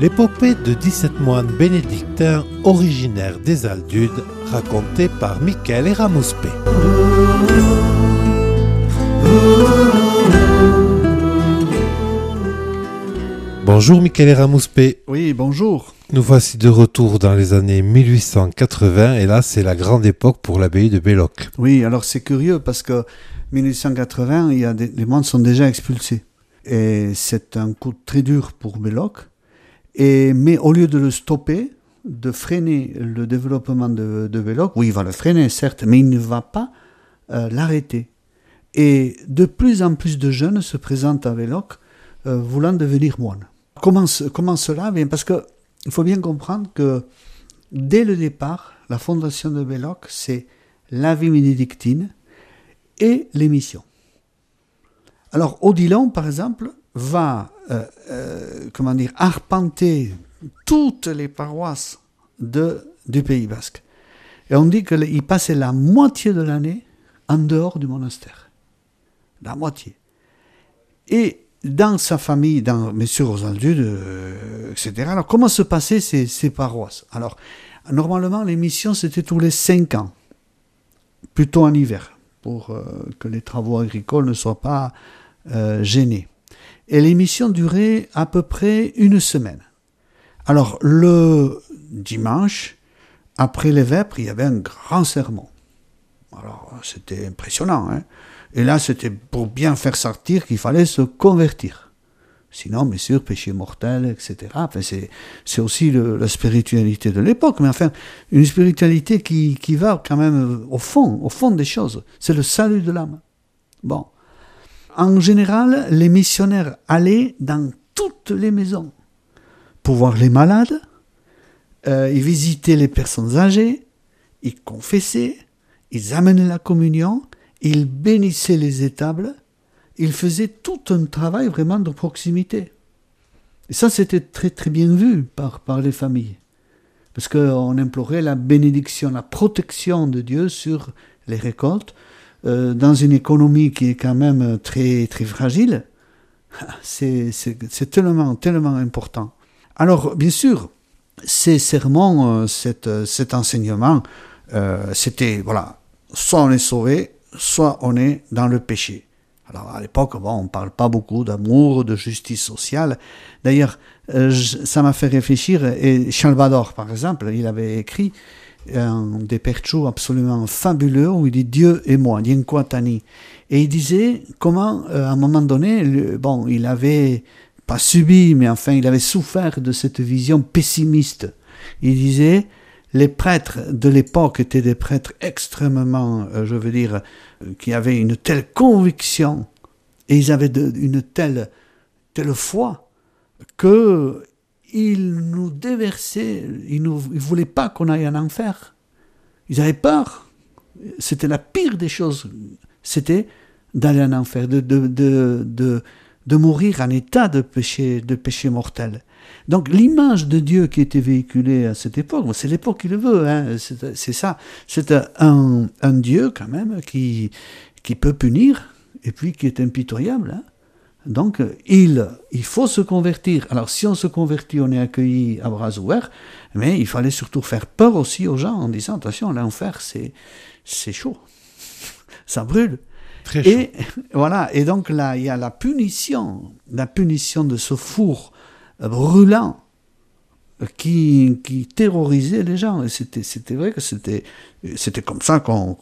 L'épopée de 17 moines bénédictins originaires des Aldudes, racontée par Michele Ramuspé. Bonjour Michele Ramuspé. Oui, bonjour. Nous voici de retour dans les années 1880 et là c'est la grande époque pour l'abbaye de Belloc. Oui, alors c'est curieux parce que 1880, les moines sont déjà expulsés. Et c'est un coup très dur pour Belloc. Mais au lieu de le stopper, de freiner le développement de Belloc, oui, il va le freiner, certes, mais il ne va pas l'arrêter. Et de plus en plus de jeunes se présentent à Belloc voulant devenir moines. Comment cela? Bien, parce qu'il faut bien comprendre que dès le départ, la fondation de Belloc, c'est la vie bénédictine et les missions. Alors, Odilon, par exemple, va arpenter toutes les paroisses du Pays Basque. Et on dit qu'il passait la moitié de l'année en dehors du monastère. La moitié. Et dans sa famille, bien sûr aux Aldudes, etc. Alors, comment se passaient ces paroisses? Alors, normalement, les missions, c'était tous les 5 ans, plutôt en hiver, pour que les travaux agricoles ne soient pas gênés. Et les missions duraient à peu près 1 semaine. Alors, le dimanche, après les vêpres, il y avait un grand sermon. Alors, c'était impressionnant, hein. Et là, c'était pour bien faire sortir qu'il fallait se convertir. Sinon, bien sûr, péché mortel, etc. Enfin, c'est aussi la spiritualité de l'époque, mais enfin, une spiritualité qui va quand même au fond des choses. C'est le salut de l'âme. Bon. En général, les missionnaires allaient dans toutes les maisons pour voir les malades, ils visitaient les personnes âgées, ils confessaient, ils amenaient la communion, ils bénissaient les étables, ils faisaient tout un travail vraiment de proximité. Et ça, c'était très très bien vu par les familles, parce qu'on implorait la bénédiction, la protection de Dieu sur les récoltes, dans une économie qui est quand même très très fragile. C'est tellement important. Alors, bien sûr, ces sermons, cet enseignement, c'était, voilà, soit on est sauvé, soit on est dans le péché. Alors, à l'époque, on ne parle pas beaucoup d'amour, de justice sociale. D'ailleurs, ça m'a fait réfléchir, et Salvador, par exemple, il avait écrit un depercho absolument fabuleux où il dit Dieu et moi, Dienko Tani. Et il disait comment, à un moment donné, il avait pas subi, mais enfin, il avait souffert de cette vision pessimiste. Il disait les prêtres de l'époque étaient des prêtres extrêmement, qui avaient une telle conviction et ils avaient une telle foi que ils nous déversaient, ils voulaient pas qu'on aille en enfer. Ils avaient peur. C'était la pire des choses. C'était d'aller en enfer, de mourir en état de péché mortel. Donc l'image de Dieu qui était véhiculée à cette époque, c'est l'époque qui le veut, hein, c'est ça. C'est un Dieu quand même qui peut punir et puis qui est impitoyable, hein. Donc, il faut se convertir. Alors, si on se convertit, on est accueilli à bras ouverts, mais il fallait surtout faire peur aussi aux gens en disant, attention, l'enfer, c'est chaud. Ça brûle. Très chaud. Et voilà. Et donc, là, il y a la punition de ce four brûlant qui terrorisait les gens. Et c'était vrai que c'était comme ça qu'on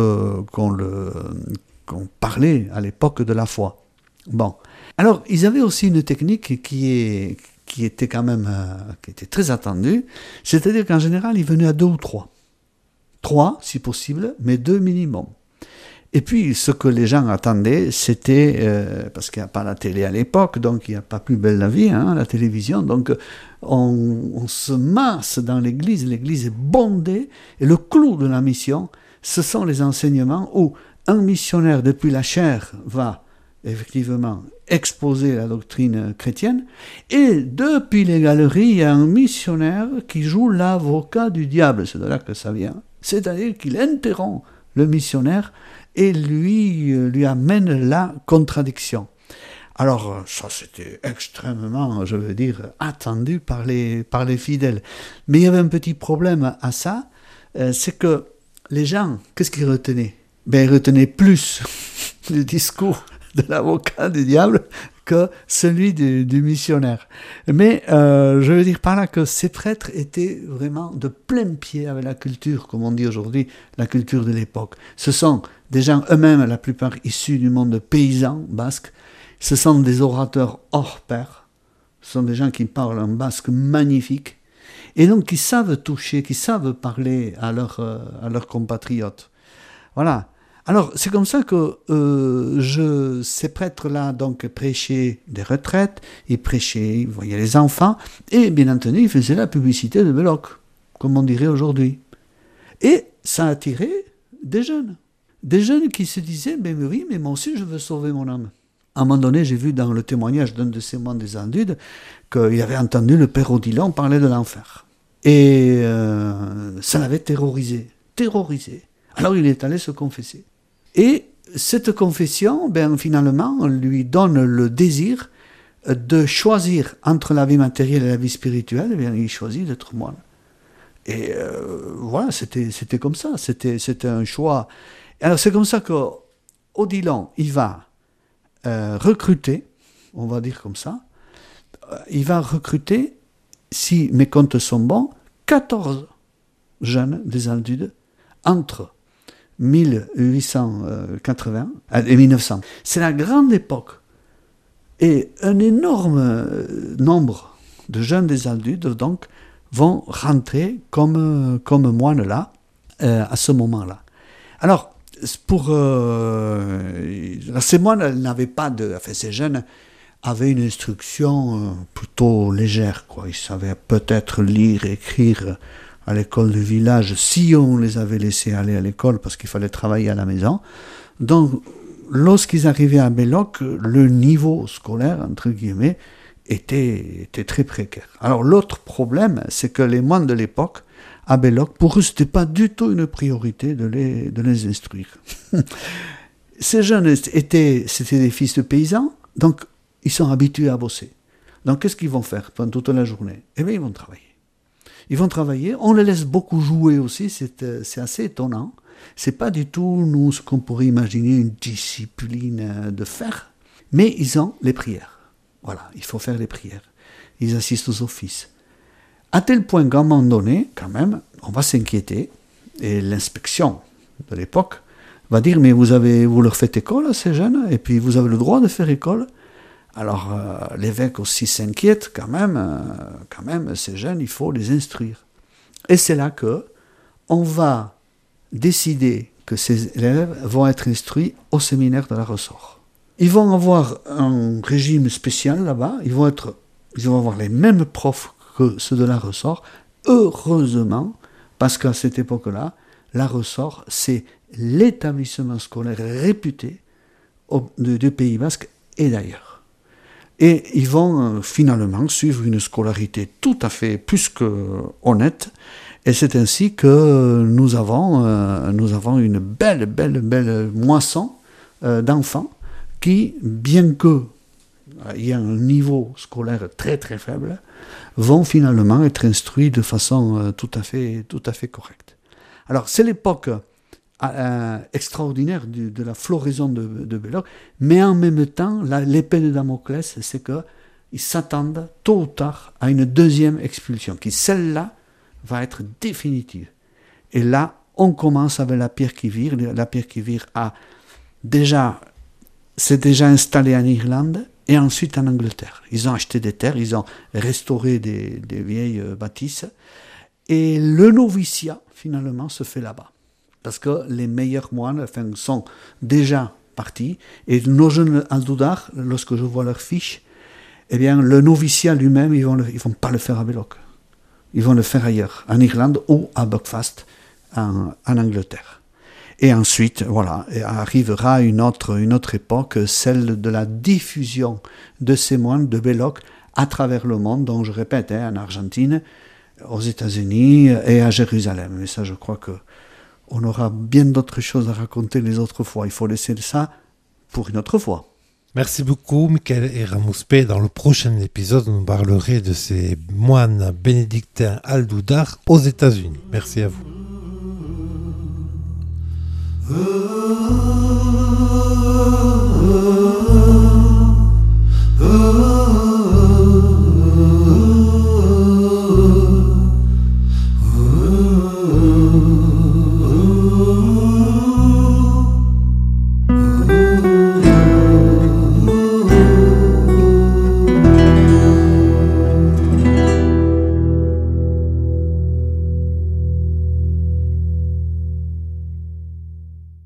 parlait à l'époque de la foi. Bon. Alors, ils avaient aussi une technique qui était quand même qui était très attendue, c'est-à-dire qu'en général, ils venaient à 2 ou 3. 3, si possible, mais 2 minimum. Et puis, ce que les gens attendaient, c'était, parce qu'il n'y a pas la télé à l'époque, donc il n'y a pas plus belle la vie, hein, la télévision, donc on se masse dans l'église est bondée, et le clou de la mission, ce sont les enseignements où un missionnaire depuis la chair va effectivement exposer la doctrine chrétienne, et depuis les galeries, il y a un missionnaire qui joue l'avocat du diable, c'est de là que ça vient, c'est-à-dire qu'il interrompt le missionnaire et lui amène la contradiction. Alors, ça, c'était extrêmement, je veux dire, attendu par les fidèles. Mais il y avait un petit problème à ça, c'est que les gens, qu'est-ce qu'ils retenaient? Ben, ils retenaient plus le discours de l'avocat du diable que celui du missionnaire. Mais je veux dire par là que ces prêtres étaient vraiment de plein pied avec la culture, comme on dit aujourd'hui, la culture de l'époque. Ce sont des gens eux-mêmes, la plupart issus du monde paysan basque. Ce sont des orateurs hors pair. Ce sont des gens qui parlent un basque magnifique. Et donc qui savent toucher, qui savent parler à leurs compatriotes. Voilà. Alors, c'est comme ça que ces prêtres-là donc prêchaient des retraites, ils prêchaient, ils voyaient les enfants, et bien entendu, ils faisaient la publicité de Belloc, comme on dirait aujourd'hui. Et ça attirait des jeunes qui se disaient, mais oui, mais moi aussi je veux sauver mon âme. À un moment donné, j'ai vu dans le témoignage d'un de ces moines des Andudes qu'il avait entendu le père Odilon parler de l'enfer. Et ça l'avait terrorisé. Alors il est allé se confesser. Et cette confession, ben, finalement, lui donne le désir de choisir entre la vie matérielle et la vie spirituelle. Eh bien, il choisit d'être moine. Et voilà, c'était comme ça. C'était un choix. Alors c'est comme ça qu'Odilon, il va recruter, on va dire comme ça, il va recruter, si mes comptes sont bons, 14 jeunes des Aldudes entre 1880 et 1900. C'est la grande époque. Et un énorme nombre de jeunes des Aldudes, donc, vont rentrer comme moines là, à ce moment-là. Alors, ces moines n'avaient pas ces jeunes avaient une instruction plutôt légère, quoi. Ils savaient peut-être lire, écrire à l'école du village, si on les avait laissés aller à l'école, parce qu'il fallait travailler à la maison. Donc, lorsqu'ils arrivaient à Belloc, le niveau scolaire, entre guillemets, était très précaire. Alors, l'autre problème, c'est que les moines de l'époque, à Belloc, pour eux, ce n'était pas du tout une priorité de les instruire. Ces jeunes c'était des fils de paysans, donc ils sont habitués à bosser. Donc, qu'est-ce qu'ils vont faire pendant toute la journée? Eh bien, ils vont travailler. Ils vont travailler, on les laisse beaucoup jouer aussi, c'est assez étonnant. C'est pas du tout, nous, ce qu'on pourrait imaginer, une discipline de fer, mais ils ont les prières. Voilà, il faut faire les prières. Ils assistent aux offices. À tel point qu'à un moment donné, quand même, on va s'inquiéter, et l'inspection de l'époque va dire, mais vous leur faites école à ces jeunes, et puis vous avez le droit de faire école. Alors, l'évêque aussi s'inquiète quand même, ces jeunes, il faut les instruire. Et c'est là qu'on va décider que ces élèves vont être instruits au séminaire de la Ressort. Ils vont avoir un régime spécial là-bas, ils vont avoir les mêmes profs que ceux de la Ressort, heureusement, parce qu'à cette époque-là, la Ressort, c'est l'établissement scolaire réputé du Pays Basque et d'ailleurs. Et ils vont finalement suivre une scolarité tout à fait plus que honnête. Et c'est ainsi que nous avons une belle moisson d'enfants qui, bien qu'il y ait un niveau scolaire très très faible, vont finalement être instruits de façon tout à fait correcte. Alors c'est l'époque extraordinaire de la floraison de Belloc, mais en même temps, l'épée de Damoclès, c'est qu'ils s'attendent tôt ou tard à une deuxième expulsion, qui celle-là va être définitive. Et là, on commence avec la pierre qui vire. La pierre qui vire s'est déjà installée en Irlande et ensuite en Angleterre. Ils ont acheté des terres, ils ont restauré des vieilles bâtisses, et le noviciat, finalement, se fait là-bas. Parce que les meilleurs moines sont déjà partis. Et nos jeunes Aldoudar, lorsque je vois leurs fiches, eh bien, le noviciat lui-même, ils vont pas le faire à Belloc. Ils vont le faire ailleurs, en Irlande ou à Buckfast, en Angleterre. Et ensuite, voilà, arrivera une autre époque, celle de la diffusion de ces moines de Belloc à travers le monde, dont je répète, en Argentine, aux États-Unis et à Jérusalem. Mais ça, je crois que on aura bien d'autres choses à raconter les autres fois. Il faut laisser ça pour une autre fois. Merci beaucoup, Michael Eramouspe. Dans le prochain épisode, nous parlerons de ces moines bénédictins Al-Doudar aux États-Unis. Merci à vous.